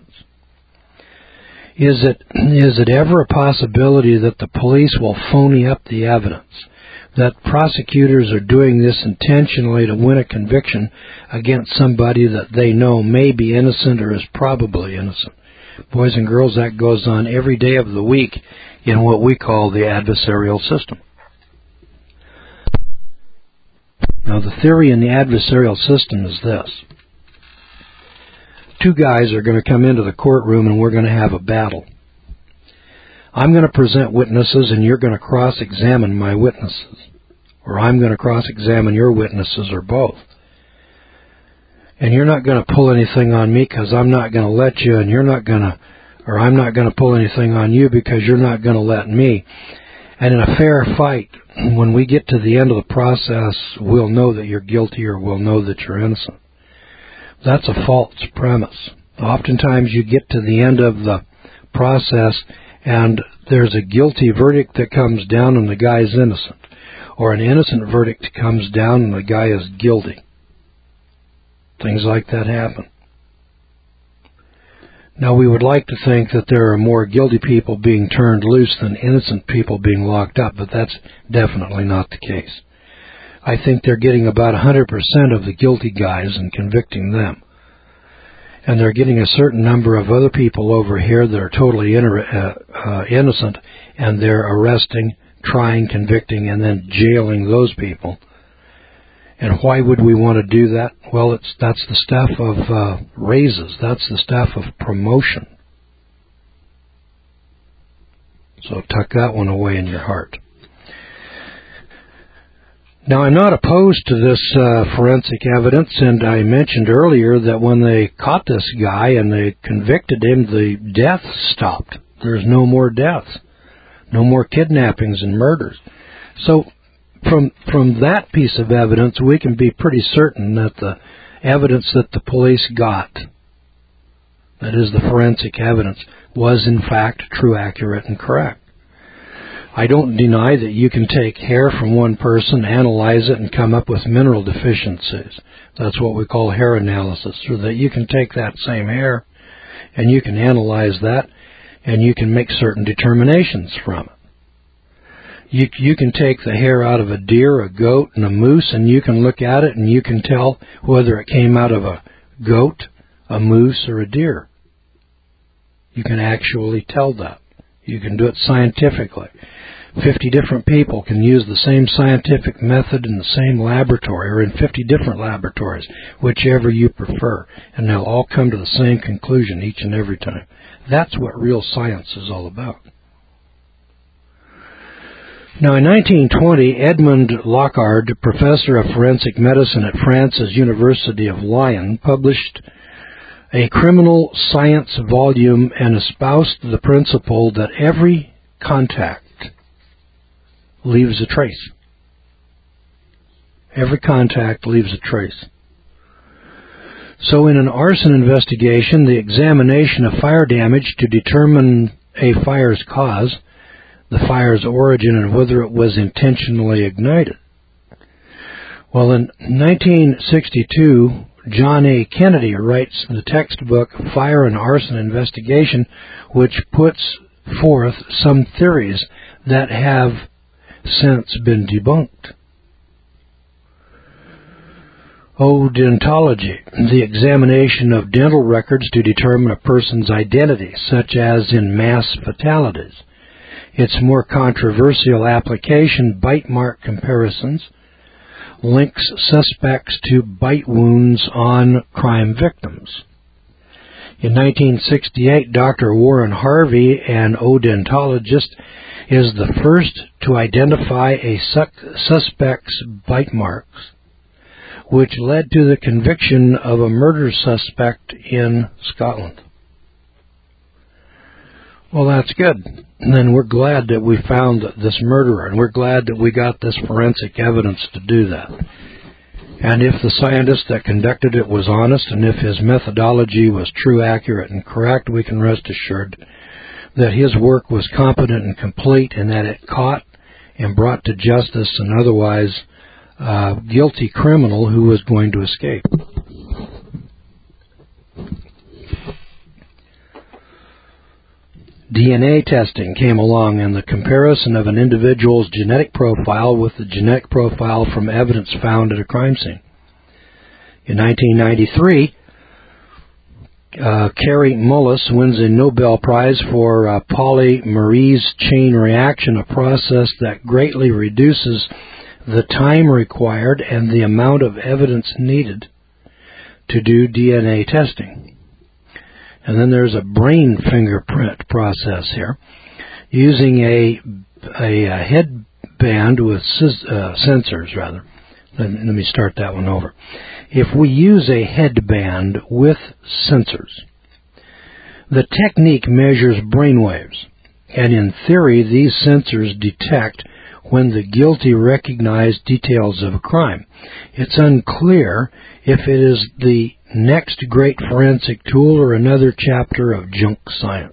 Is it is it ever a possibility that the police will phony up the evidence, that prosecutors are doing this intentionally to win a conviction against somebody that they know may be innocent or is probably innocent? Boys and girls, that goes on every day of the week in what we call the adversarial system. Now, the theory in the adversarial system is this. Two guys are going to come into the courtroom and we're going to have a battle. I'm going to present witnesses and you're going to cross-examine my witnesses. Or I'm going to cross-examine your witnesses, or both. And you're not going to pull anything on me because I'm not going to let you, and you're not going to, or I'm not going to pull anything on you because you're not going to let me. And in a fair fight, when we get to the end of the process, we'll know that you're guilty or we'll know that you're innocent. That's a false premise. Oftentimes you get to the end of the process and there's a guilty verdict that comes down and the guy's innocent. Or an innocent verdict comes down and the guy is guilty. Things like that happen. Now, we would like to think that there are more guilty people being turned loose than innocent people being locked up, but that's definitely not the case. I think they're getting about one hundred percent of the guilty guys and convicting them. And they're getting a certain number of other people over here that are totally inter- uh, uh, innocent, and they're arresting, trying, convicting, and then jailing those people. And why would we want to do that? Well, it's that's the stuff of uh, raises. That's the stuff of promotion. So tuck that one away in your heart. Now, I'm not opposed to this uh, forensic evidence, and I mentioned earlier that when they caught this guy and they convicted him, the deaths stopped. There's no more deaths, no more kidnappings and murders. So from from that piece of evidence, we can be pretty certain that the evidence that the police got, that is the forensic evidence, was in fact true, accurate, and correct. I don't deny that you can take hair from one person, analyze it, and come up with mineral deficiencies. That's what we call hair analysis. Or that you can take that same hair and you can analyze that and you can make certain determinations from it. You, you can take the hair out of a deer, a goat, and a moose, and you can look at it and you can tell whether it came out of a goat, a moose, or a deer. You can actually tell that. You can do it scientifically. Fifty different people can use the same scientific method in the same laboratory or in fifty different laboratories, whichever you prefer, and they'll all come to the same conclusion each and every time. That's what real science is all about. Now, in nineteen twenty, Edmond Locard, professor of forensic medicine at France's University of Lyon, published a criminal science volume and espoused the principle that every contact leaves a trace. Every contact leaves a trace. So in an arson investigation, the examination of fire damage to determine a fire's cause, the fire's origin, and whether it was intentionally ignited. Well, in nineteen sixty-two, John A. Kennedy writes the textbook Fire and Arson Investigation, which puts forth some theories that have since been debunked. Odontology, the examination of dental records to determine a person's identity, such as in mass fatalities. Its more controversial application, bite mark comparisons, links suspects to bite wounds on crime victims. In nineteen sixty-eight, Doctor Warren Harvey, an odontologist, is the first to identify a suspect's bite marks, which led to the conviction of a murder suspect in Scotland. Well, that's good. And then we're glad that we found this murderer, and we're glad that we got this forensic evidence to do that. And if the scientist that conducted it was honest, and if his methodology was true, accurate, and correct, we can rest assured that his work was competent and complete, and that it caught and brought to justice an otherwise uh, guilty criminal who was going to escape. D N A testing came along, and the comparison of an individual's genetic profile with the genetic profile from evidence found at a crime scene. In nineteen ninety-three, Uh, Carrie Mullis wins a Nobel Prize for uh, polymerase chain reaction, a process that greatly reduces the time required and the amount of evidence needed to do D N A testing. And then there's a brain fingerprint process here, using a a, a headband with uh, sensors, rather. Let, let me start that one over. If we use a headband with sensors, the technique measures brainwaves, and in theory, these sensors detect when the guilty recognize details of a crime. It's unclear if it is the next great forensic tool or another chapter of junk science.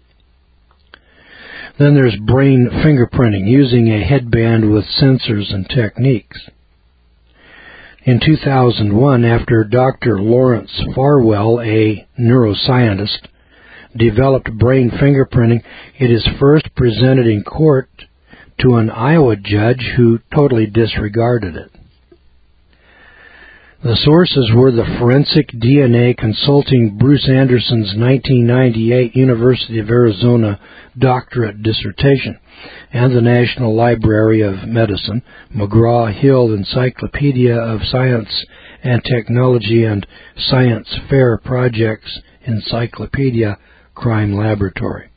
Then there's brain fingerprinting, using a headband with sensors and techniques. In two thousand one, after Doctor Lawrence Farwell, a neuroscientist, developed brain fingerprinting, it is first presented in court to an Iowa judge who totally disregarded it. The sources were the forensic D N A consulting Bruce Anderson's nineteen ninety-eight University of Arizona doctorate dissertation and the National Library of Medicine, McGraw-Hill Encyclopedia of Science and Technology, and Science Fair Projects Encyclopedia Crime Laboratory.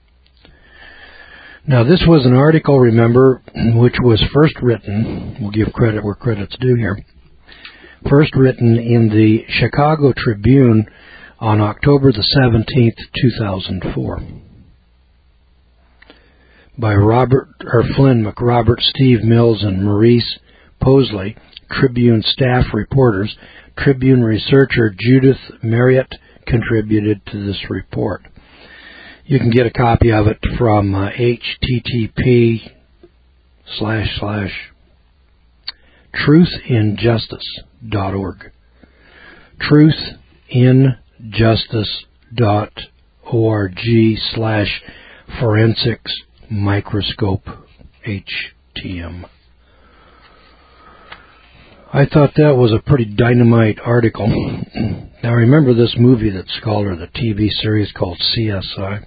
Now, this was an article, remember, which was first written, we'll give credit where credit's due here, first written in the Chicago Tribune on October the seventeenth, two thousand four. By Robert or Flynn McRobert, Steve Mills, and Maurice Posley, Tribune staff reporters. Tribune researcher Judith Marriott contributed to this report. You can get a copy of it from uh, http slash slash truthinjustice.org. truthinjustice.org slash forensics microscope H T M. I thought that was a pretty dynamite article. Now remember this movie that's called, or the T V series called C S I.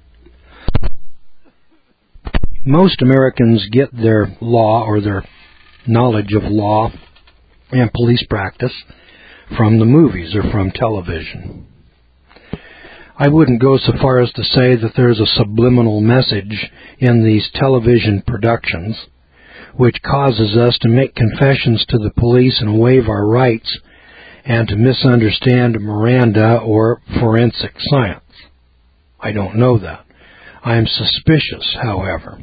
Most Americans get their law or their knowledge of law and police practice from the movies or from television. I wouldn't go so far as to say that there's a subliminal message in these television productions which causes us to make confessions to the police and waive our rights and to misunderstand Miranda or forensic science. I don't know that. I am suspicious, however.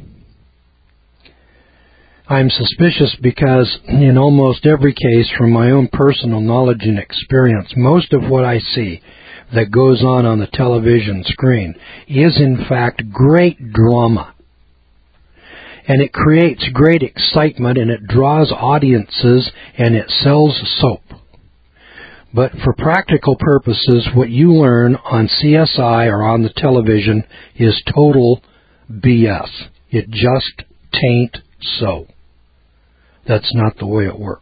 I am suspicious because in almost every case, from my own personal knowledge and experience, most of what I see that goes on on the television screen is in fact great drama. And it creates great excitement, and it draws audiences, and it sells soap. But for practical purposes, what you learn on C S I or on the television is total B S. It just tain't so. That's not the way it works.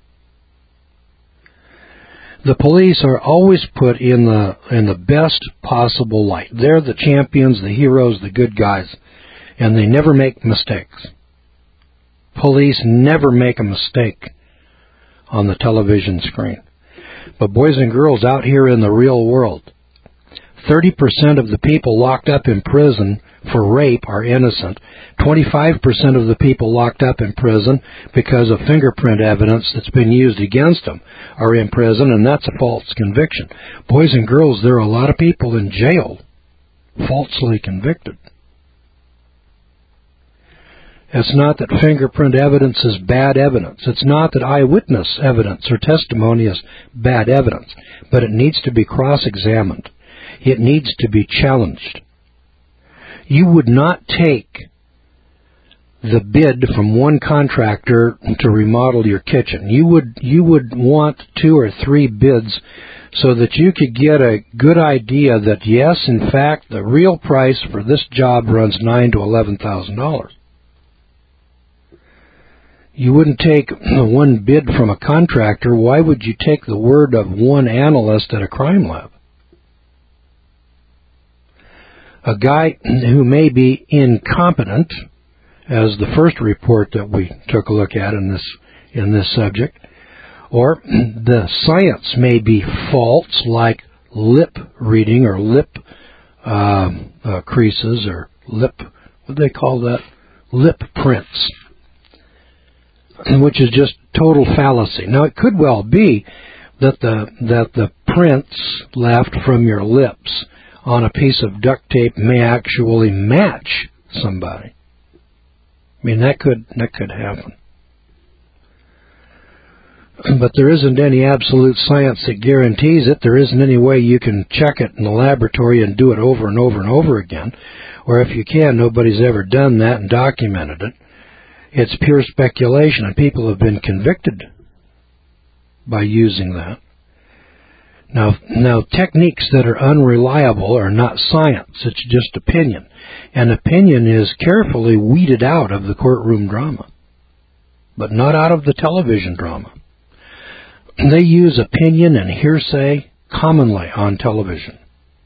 The police are always put in the in the best possible light. They're the champions, the heroes, the good guys, and they never make mistakes. Police never make a mistake on the television screen. But boys and girls, out here in the real world, thirty percent of the people locked up in prison for rape are innocent. twenty-five percent of the people locked up in prison because of fingerprint evidence that's been used against them are in prison, and that's a false conviction. Boys and girls, there are a lot of people in jail falsely convicted. It's not that fingerprint evidence is bad evidence. It's not that eyewitness evidence or testimony is bad evidence, but it needs to be cross-examined. It needs to be challenged. You would not take the bid from one contractor to remodel your kitchen. You would you would want two or three bids so that you could get a good idea that, yes, in fact, the real price for this job runs nine to eleven thousand dollars. You wouldn't take one bid from a contractor. Why would you take the word of one analyst at a crime lab? A guy who may be incompetent, as the first report that we took a look at in this in this subject, or the science may be false, like lip reading or lip uh, uh, creases or lip, what do they call that? Lip prints, which is just total fallacy. Now, it could well be that the that the prints left from your lips on a piece of duct tape may actually match somebody. I mean, that could that could happen. But there isn't any absolute science that guarantees it. There isn't any way you can check it in the laboratory and do it over and over and over again. Or if you can, nobody's ever done that and documented it. It's pure speculation, and people have been convicted by using that. Now, now techniques that are unreliable are not science. It's just opinion. And opinion is carefully weeded out of the courtroom drama, but not out of the television drama. They use opinion and hearsay commonly on television.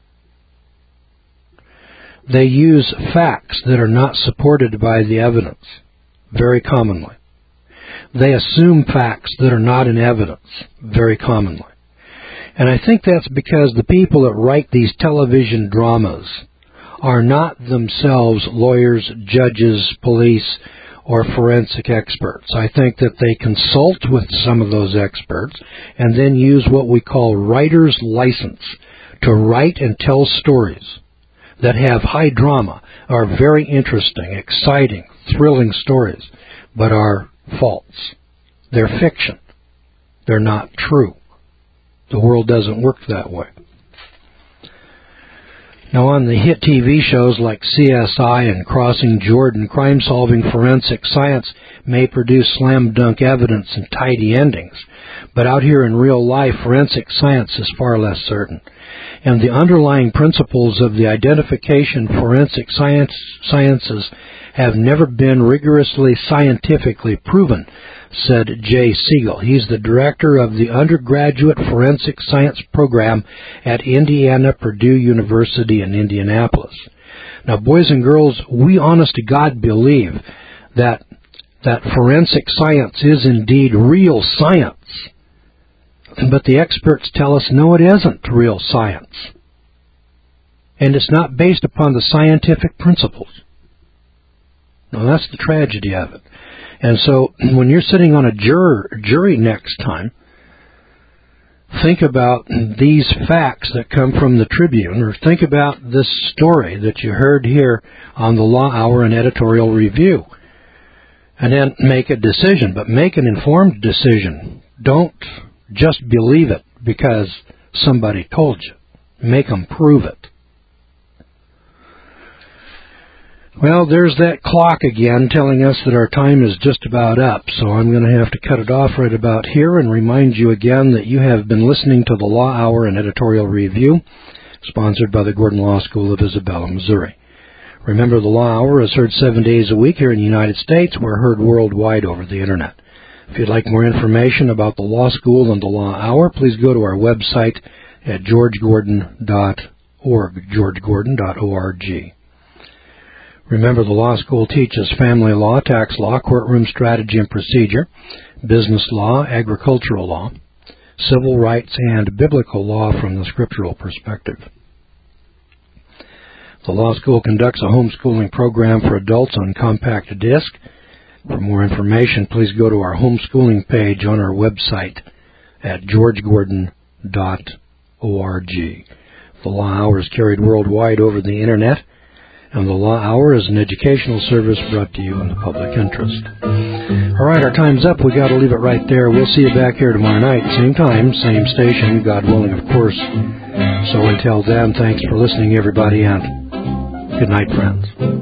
They use facts that are not supported by the evidence very commonly. They assume facts that are not in evidence very commonly. And I think that's because the people that write these television dramas are not themselves lawyers, judges, police, or forensic experts. I think that they consult with some of those experts and then use what we call writer's license to write and tell stories that have high drama, are very interesting, exciting, thrilling stories, but are false. They're fiction. They're not true. The world doesn't work that way. Now, on the hit T V shows like C S I and Crossing Jordan, crime-solving forensic science may produce slam-dunk evidence and tidy endings. But out here in real life, forensic science is far less certain. And the underlying principles of the identification forensic science, sciences have never been rigorously scientifically proven, said Jay Siegel. He's the director of the undergraduate forensic science program at Indiana Purdue University in Indianapolis. Now, boys and girls, we honest to God believe that that forensic science is indeed real science. But the experts tell us, no, it isn't real science. And it's not based upon the scientific principles. Now, that's the tragedy of it. And so when you're sitting on a juror, jury next time, think about these facts that come from the Tribune, or think about this story that you heard here on the Law Hour and Editorial Review, and then make a decision, but make an informed decision. Don't just believe it because somebody told you. Make them prove it. Well, there's that clock again telling us that our time is just about up, so I'm going to have to cut it off right about here and remind you again that you have been listening to the Law Hour and Editorial Review, sponsored by the Gordon Law School of Isabella, Missouri. Remember, the Law Hour is heard seven days a week here in the United States. We're heard worldwide over the Internet. If you'd like more information about the Law School and the Law Hour, please go to our website at george gordon dot org, george gordon dot org. Remember, the law school teaches family law, tax law, courtroom strategy and procedure, business law, agricultural law, civil rights, and biblical law from the scriptural perspective. The law school conducts a homeschooling program for adults on compact disc. For more information, please go to our homeschooling page on our website at george gordon dot org. The Law Hour is carried worldwide over the Internet, and the Law Hour is an educational service brought to you in the public interest. All right, our time's up. We got to leave it right there. We'll see you back here tomorrow night, same time, same station, God willing, of course. So until then, thanks for listening, everybody, and good night, friends.